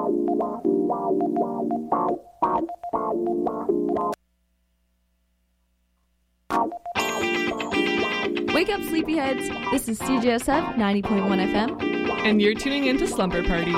Wake up, sleepyheads! This is CJSF 90.1 FM. And you're tuning into Slumber Party.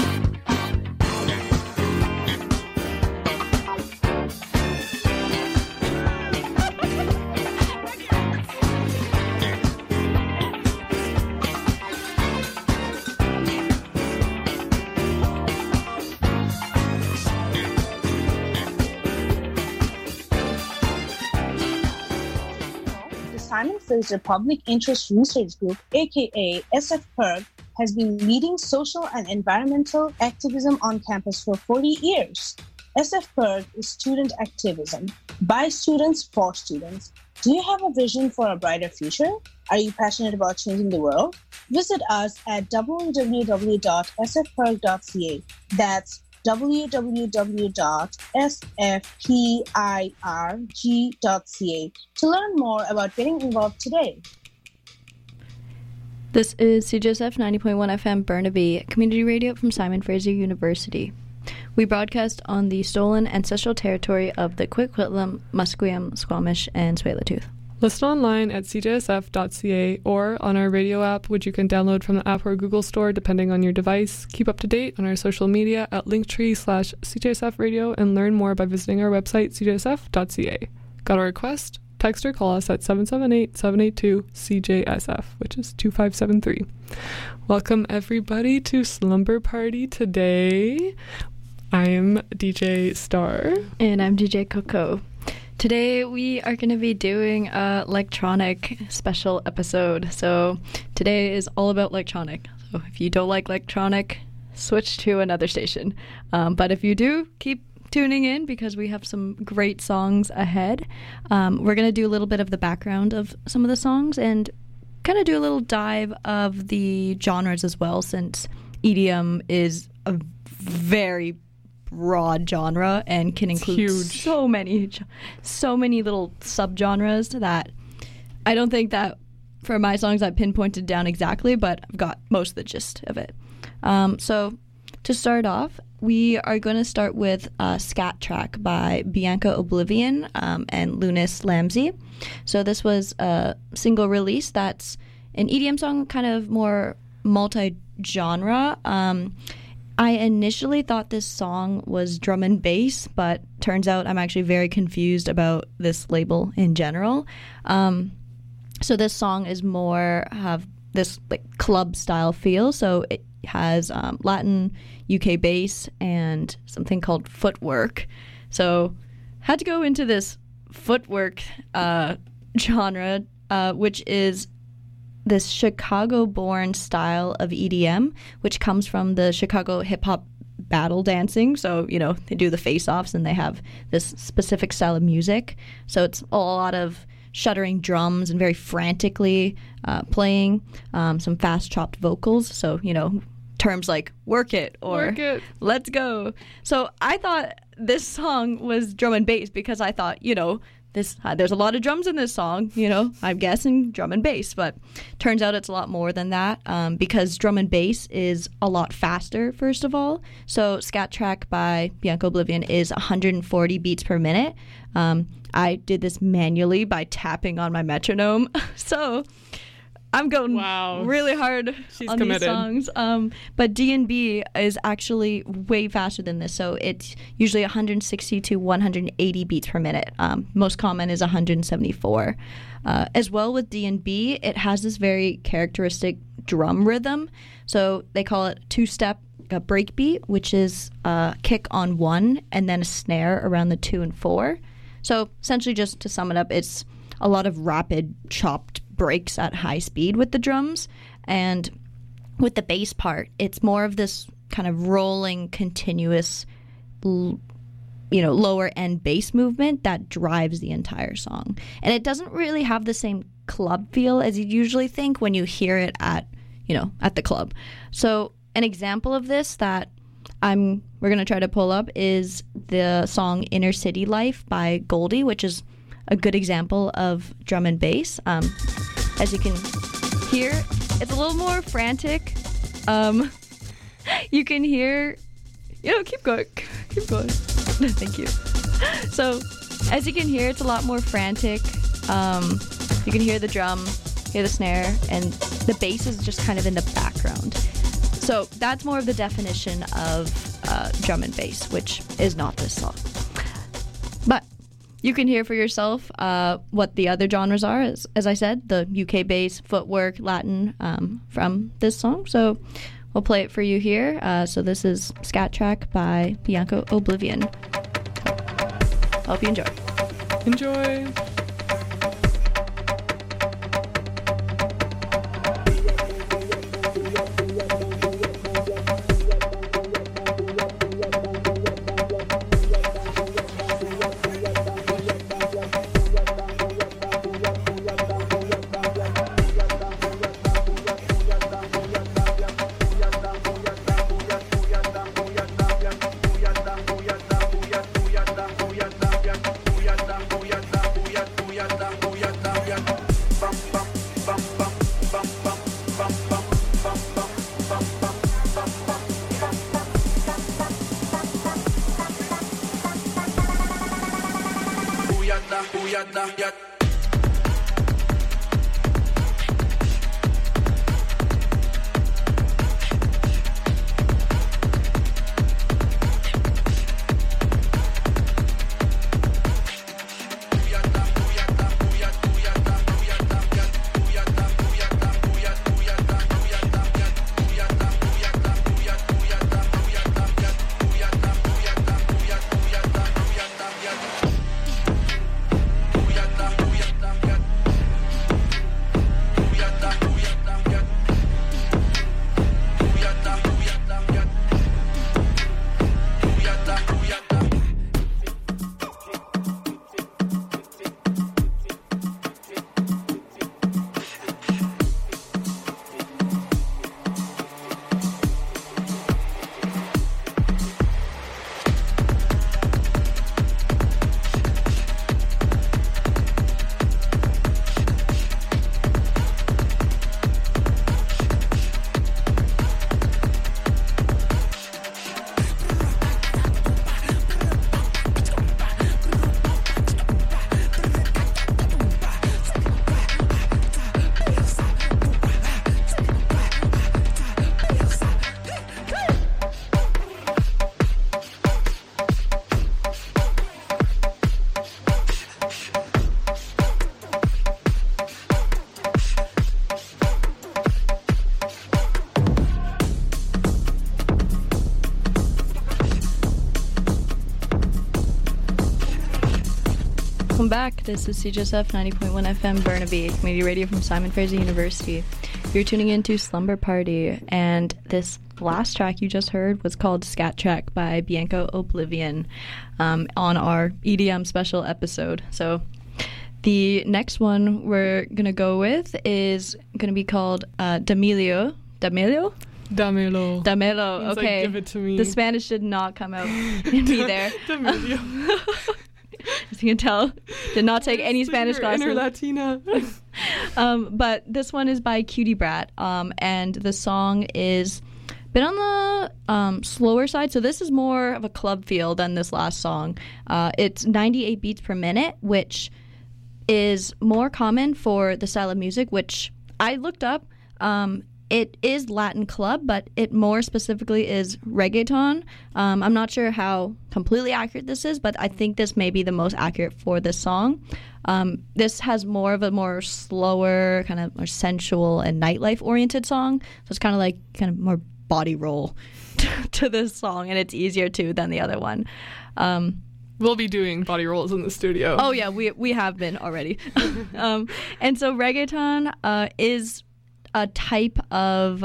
Simon Fraser Public Interest Research Group, aka SF-PIRG, has been leading social and environmental activism on campus for 40 years. SF-PIRG is student activism by students for students. Do you have a vision for a brighter future? Are you passionate about changing the world? Visit us at www.sfpirg.ca. That's www.sfpirg.ca to learn more about getting involved today. This is CJSF 90.1 FM Burnaby, community radio from Simon Fraser University. We broadcast on the stolen ancestral territory of the Coquitlam, Musqueam, Squamish, and Tsleil-Waututh. Listen online at cjsf.ca or on our radio app, which you can download from the App or Google Store depending on your device. Keep up to date on our social media at linktree/CJSF radio and learn more by visiting our website cjsf.ca. Got a request? Text or call us at 778-782-CJSF, which is 2573. Welcome everybody to Slumber Party today. I'm DJ Star. And I'm DJ Coco. Today we are going to be doing a electronic special episode. So today is all about electronic. So if you don't like electronic, switch to another station. But if you do, keep tuning in because we have some great songs ahead. We're going to do a little bit of the background of some of the songs and kind of do a little dive of the genres as well, since EDM is a very broad genre and can include so many little subgenres that I don't think that for my songs I've pinpointed down exactly, but I've got most of the gist of it. So to start off, we are going to start with Scat Track by Bianca Oblivion and Lunis Lamsey. So this was a single release that's an EDM song, kind of more multi-genre. I initially thought this song was drum and bass, but turns out I'm actually very confused about this label in general. So this song is more have this like club style feel. So it has Latin, UK bass, and something called footwork. So had to go into this footwork genre, which is this Chicago-born style of EDM, which comes from the Chicago hip-hop battle dancing. So, you know, they do the face-offs and they have this specific style of music. So it's a lot of shuddering drums and very frantically playing, some fast-chopped vocals. So, you know, terms like work it or let's go. So I thought this song was drum and bass because I thought, you know, there's a lot of drums in this song, you know, I'm guessing drum and bass, but turns out it's a lot more than that because drum and bass is a lot faster, first of all. So Scat Track by Bianca Oblivion is 140 beats per minute. I did this manually by tapping on my metronome. So I'm going really hard on these songs. But D&B is actually way faster than this. So it's usually 160 to 180 beats per minute. Most common is 174. As well with D&B, it has this very characteristic drum rhythm. So they call it two-step breakbeat, which is a kick on 1 and then a snare around the 2 and 4. So essentially, just to sum it up, it's a lot of rapid, chopped breaks at high speed with the drums, and with the bass part it's more of this kind of rolling continuous lower end bass movement that drives the entire song, and it doesn't really have the same club feel as you'd usually think when you hear it at the club. So an example of this that we're going to try to pull up is the song Inner City Life by Goldie, which is a good example of drum and bass. As you can hear, it's a little more frantic. You can hear, Keep going. Keep going. Thank you. So, as you can hear, it's a lot more frantic. You can hear the drum, hear the snare, and the bass is just kind of in the background. So that's more of the definition of drum and bass, which is not this song. But you can hear for yourself what the other genres are, as I said, the UK bass, footwork, Latin from this song. So we'll play it for you here. So this is Scat Track by Bianco Oblivion. Hope you enjoy. Enjoy. Welcome back. This is CJSF 90.1 FM Burnaby, community radio from Simon Fraser University. You're tuning into Slumber Party, and this last track you just heard was called Scat Track by Bianco Oblivion on our EDM special episode. So the next one we're going to go with is going to be called D'Amelio. D'Amelio? Damelo. Damelo, okay. Like, give it to me. The Spanish did not come out in me there. D'Amelio. As you can tell, did not take any Spanish classes. Inner Latina. But this one is by Cutie Brat, and the song is a bit on the slower side. So this is more of a club feel than this last song. It's 98 beats per minute, which is more common for the style of music, which I looked up. It is Latin club, but it more specifically is reggaeton. I'm not sure how completely accurate this is, but I think this may be the most accurate for this song. This has more of a more slower, kind of more sensual and nightlife-oriented song. So it's kind of more body roll to this song, and it's easier too than the other one. We'll be doing body rolls in the studio. Oh yeah, we have been already. And so reggaeton is a type of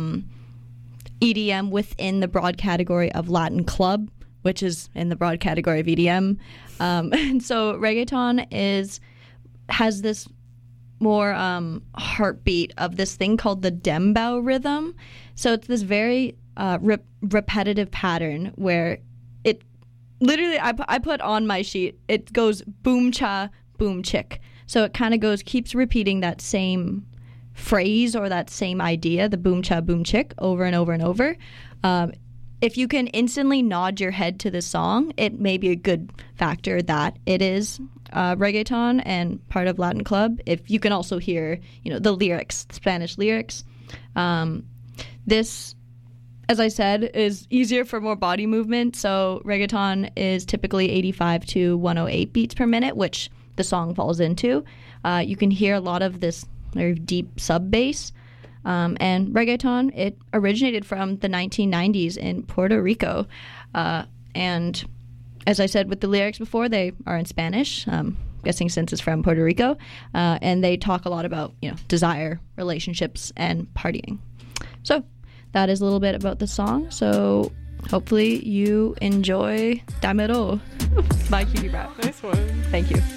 EDM within the broad category of Latin club, which is in the broad category of EDM. And so reggaeton has this more heartbeat of this thing called the dembow rhythm. So it's this very repetitive pattern where it literally, I put on my sheet, it goes boom cha, boom chick. So it kind of keeps repeating that same phrase or that same idea, the boom cha boom chick, over and over and over. if you can instantly nod your head to the song, it may be a good factor that it is reggaeton and part of Latin Club. If you can also hear, the lyrics, the Spanish lyrics. This, as I said, is easier for more body movement. So reggaeton is typically 85 to 108 beats per minute, which the song falls into. You can hear a lot of this very deep sub bass. And reggaeton, it originated from the 1990s in Puerto Rico. And as I said with the lyrics before, they are in Spanish, guessing since it's from Puerto Rico. And they talk a lot about, desire, relationships, and partying. So that is a little bit about the song. So hopefully you enjoy Dámelo by Cutie Brat. Nice one. Thank you.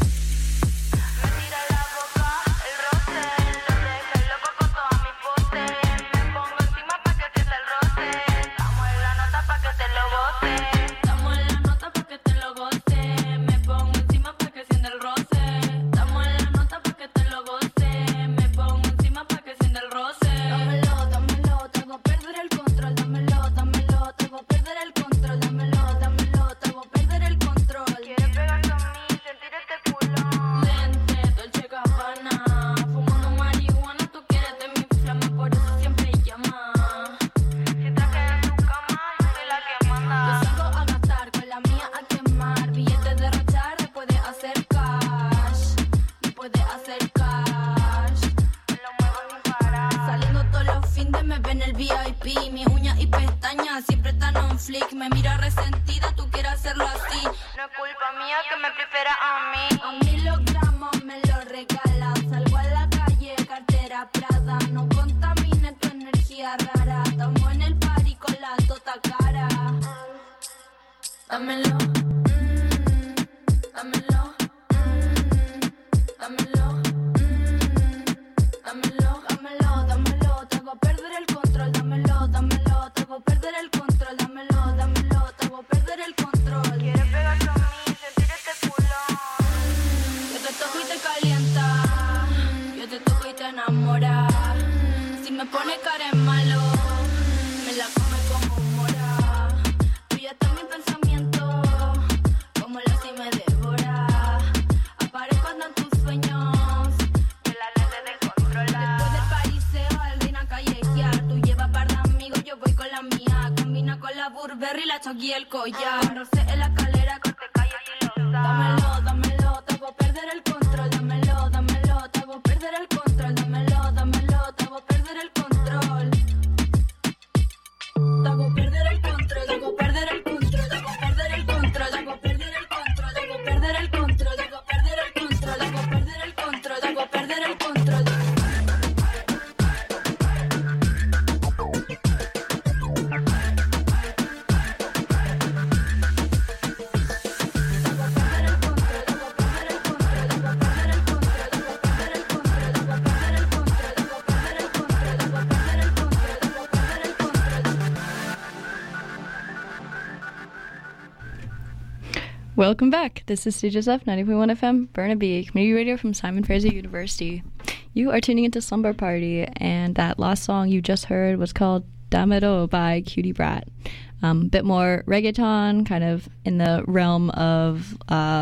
Welcome back. This is CJSF 90.1 FM, Burnaby, community radio from Simon Fraser University. You are tuning into Slumber Party, and that last song you just heard was called Dámelo by Cutie Brat. Bit more reggaeton, kind of in the realm of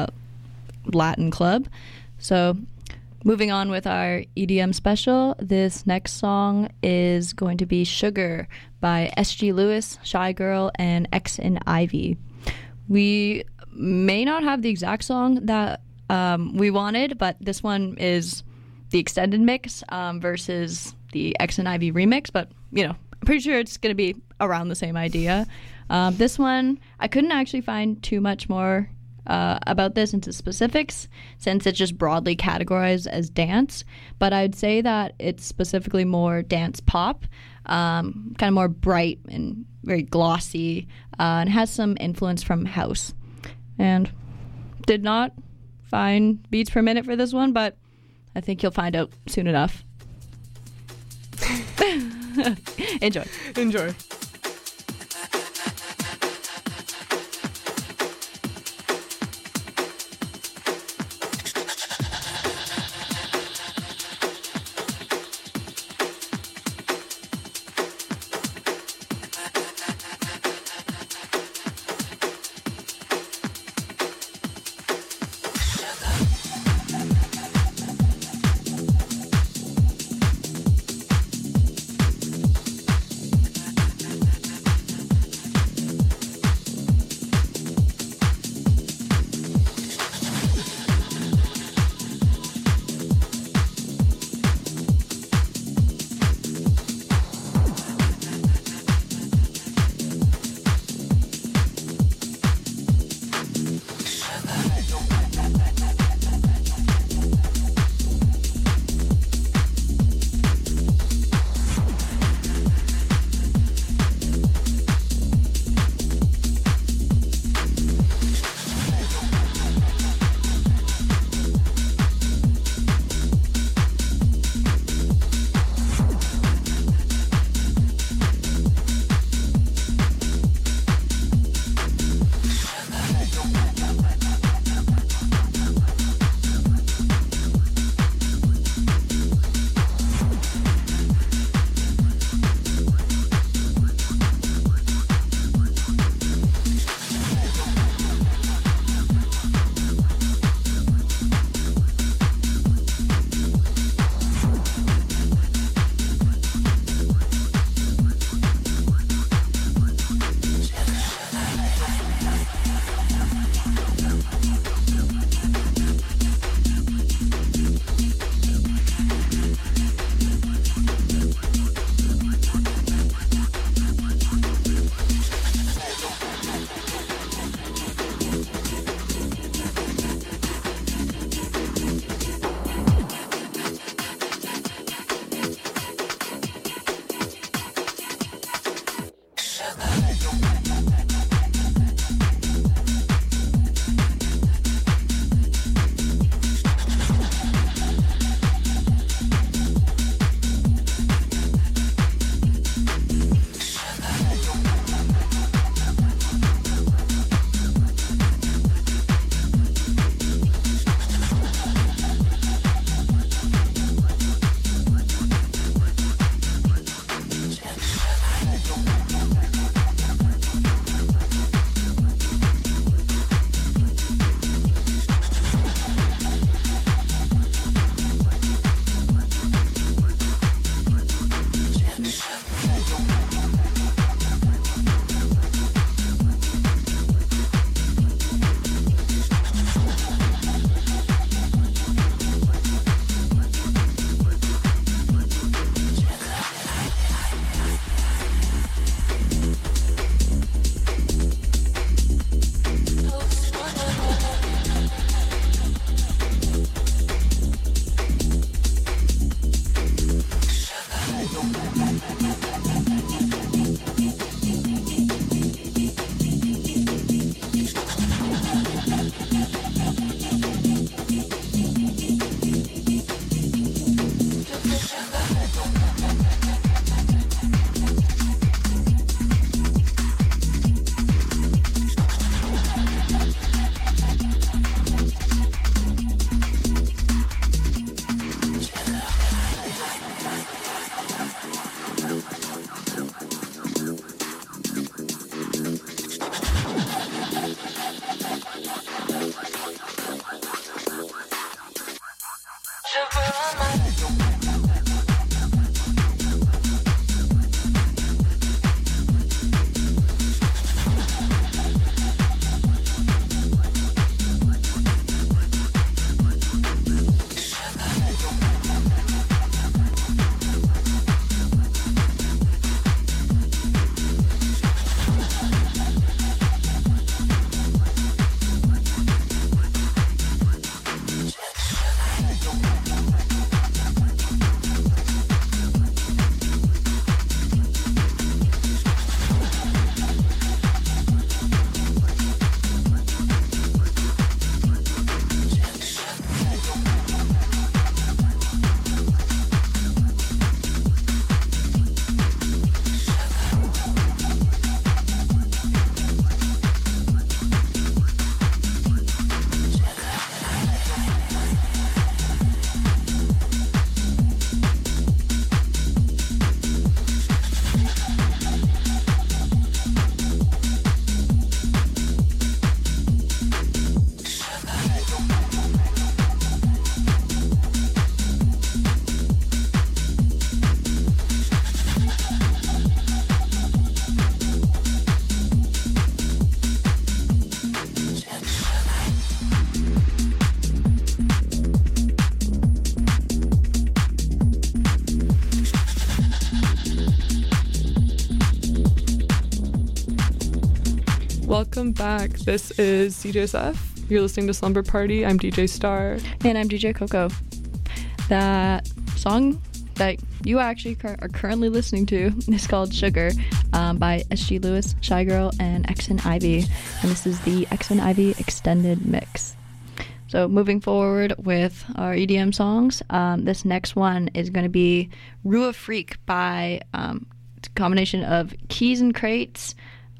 Latin Club. So moving on with our EDM special, this next song is going to be Sugar by SG Lewis, Shy Girl, and X and Ivy. We may not have the exact song that we wanted, but this one is the extended mix versus the X and Ivy remix, but I'm pretty sure it's going to be around the same idea. This one, I couldn't actually find too much more about this into specifics since it's just broadly categorized as dance, but I'd say that it's specifically more dance pop, kind of more bright and very glossy, and has some influence from house. And did not find beats per minute for this one, but I think you'll find out soon enough. Enjoy. Enjoy. Welcome back. This is CJSF. You're listening to Slumber Party. I'm DJ Star. And I'm DJ Coco. That song that you actually are currently listening to is called Sugar by SG Lewis, Shy Girl, and X and Ivy. And this is the X and Ivy extended mix. So moving forward with our EDM songs, this next one is going to be Rua Freak by a combination of Keys and Crates,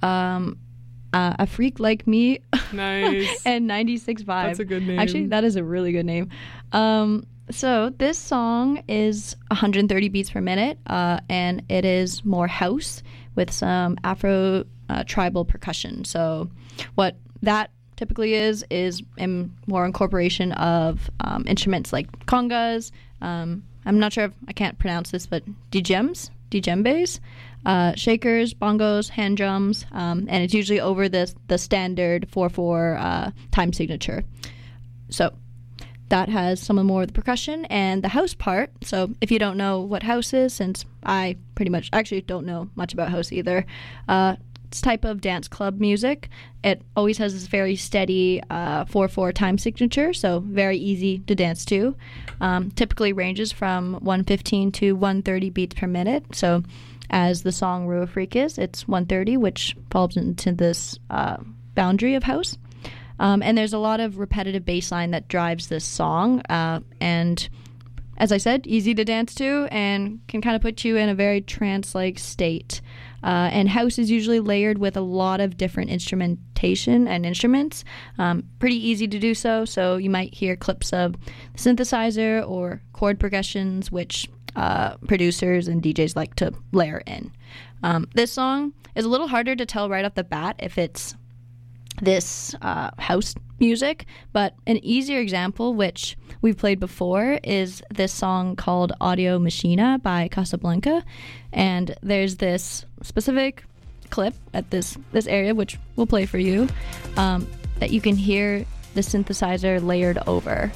A Freak Like Me, Nice. and 96 Vibe. That's a good name. Actually, that is a really good name. So this song is 130 beats per minute, and it is more house with some Afro tribal percussion. So what that typically is more incorporation of instruments like congas. I'm not sure if I can't pronounce this, but djembes, shakers, bongos, hand drums, and it's usually over the standard 4/4 time signature. So that has some of more of the percussion and the house part. So if you don't know what house is, since I pretty much actually don't know much about house either, it's type of dance club music. It always has this very steady 4/4 time signature, so very easy to dance to. Typically ranges from 115 to 130 beats per minute. So as the song Rua Freak is, it's 130, which falls into this boundary of house. And there's a lot of repetitive bass line that drives this song. And as I said, easy to dance to and can kind of put you in a very trance-like state. And house is usually layered with a lot of different instrumentation and instruments. Pretty easy to do so. So you might hear clips of synthesizer or chord progressions, which producers and DJs like to layer in. This song is a little harder to tell right off the bat if it's this house music, but an easier example, which we've played before, is this song called Audio Machina by Casablanca. And there's this specific clip at this area, which we'll play for you, that you can hear the synthesizer layered over.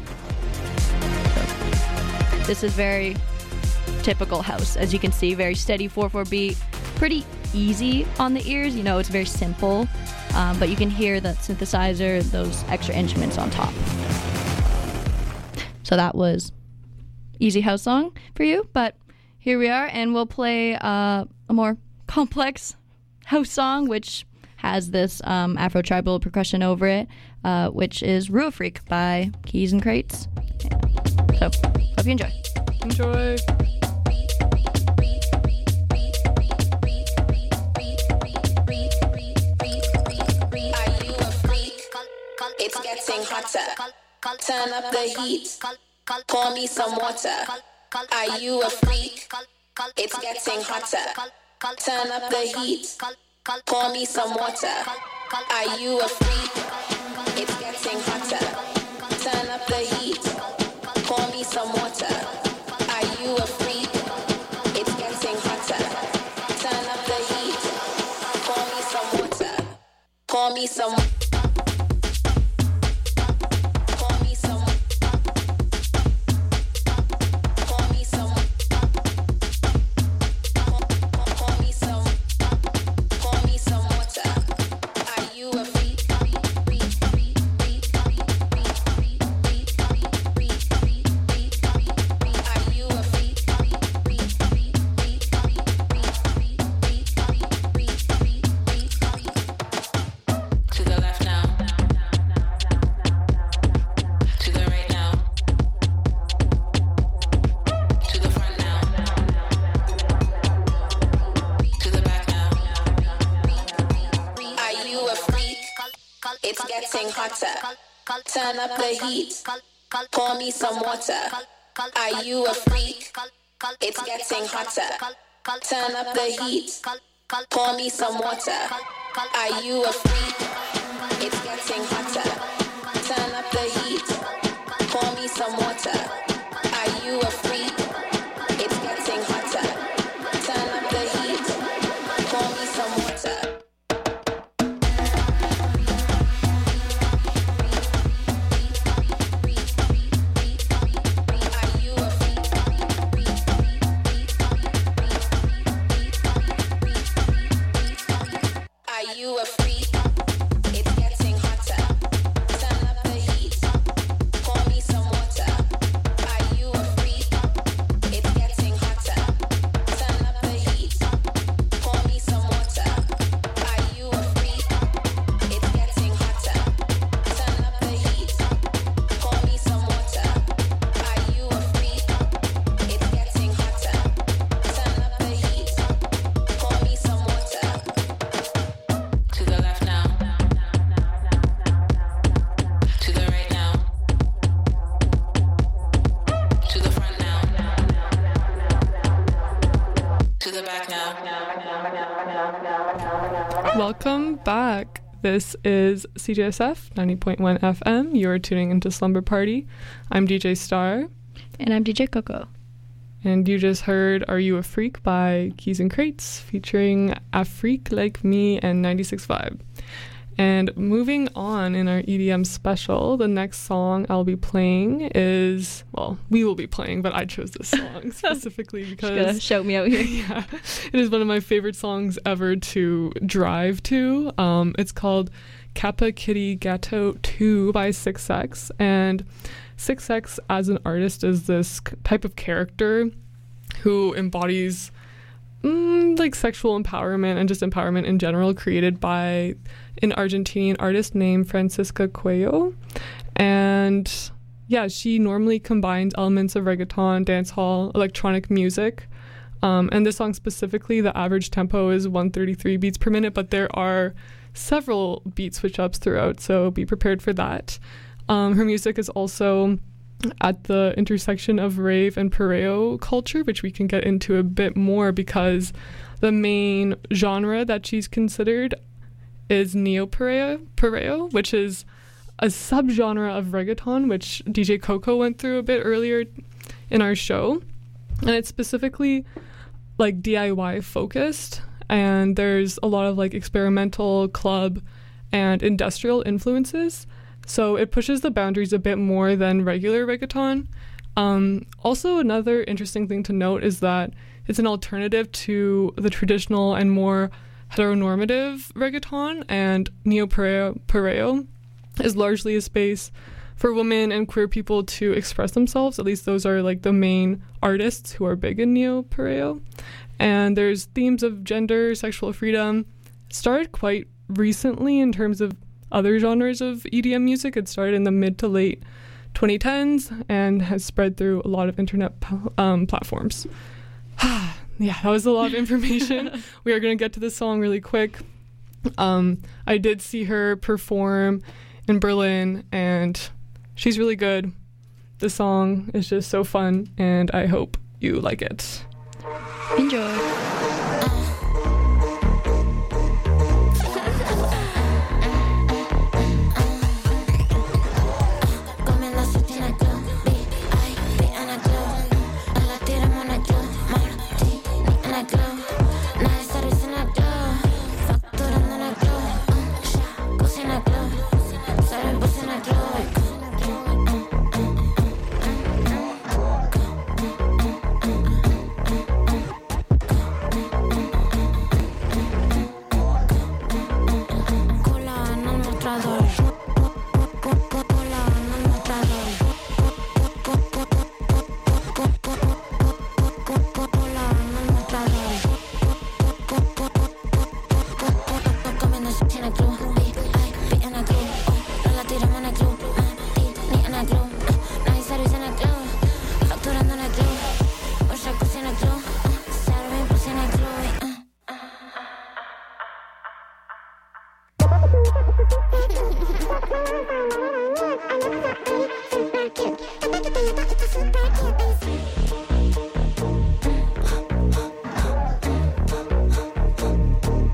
So this is very typical house. As you can see, very steady 4/4 beat, pretty easy on the ears. You know, it's very simple, but you can hear that synthesizer, those extra instruments on top. So that was easy house song for you, but here we are, and we'll play a more complex house song, which has this Afro tribal percussion over it, which is Rua Freak by Keys and Crates. So hope you enjoy. Enjoy. It's getting hotter. Turn up the heat. Pour me some water. Are you a freak? It's getting hotter. Turn up the heat. Pour me some water. Are you a freak? It's getting hotter. Turn up the heat. Pour me some water. Are you a freak? It's getting hotter. Turn up the heat. Pour me some water. Pour me some. Turn up the heat. Pour me some water. Are you a freak? It's getting hotter. Turn up the heat. Pour me some water. Are you a freak? It's getting hotter. Turn up the heat. Pour me some water. Are you a freak? It's getting hotter. Turn up the heat. Pour me some water. Are you a freak? Welcome back. This is CJSF 90.1 FM. You're tuning into Slumber Party. I'm DJ Star. And I'm DJ Coco. And you just heard Are You a Freak by Keys and Crates featuring A Freak Like Me and 96 Vibe. And moving on in our EDM special, the next song I'll be playing is, well, we will be playing, but I chose this song specifically because... Just gonna shout me out here. Yeah, it is one of my favorite songs ever to drive to. It's called Kappa Kitty Gatto 2 by 6X. And 6X as an artist is this type of character who embodies like sexual empowerment and just empowerment in general, created by an Argentinian artist named Francisca Cuello. And yeah, she normally combines elements of reggaeton, dancehall, electronic music. And this song specifically, the average tempo is 133 beats per minute, but there are several beat switch ups throughout, so be prepared for that. Her music is also at the intersection of rave and perreo culture, which we can get into a bit more because the main genre that she's considered is neo-perreo, which is a subgenre of reggaeton, which DJ Coco went through a bit earlier in our show. And it's specifically like DIY focused, and there's a lot of like experimental, club, and industrial influences. So it pushes the boundaries a bit more than regular reggaeton. Also, another interesting thing to note is that it's an alternative to the traditional and more heteronormative reggaeton, and neo-perreo is largely a space for women and queer people to express themselves. At least those are like the main artists who are big in neo-perreo. And there's themes of gender, sexual freedom. It started quite recently in terms of other genres of EDM music. It started in the mid to late 2010s and has spread through a lot of internet platforms. Yeah, that was a lot of information. We are going to get to this song really quick. I did see her perform in Berlin, and she's really good. The song is just so fun, and I hope you like it. Enjoy.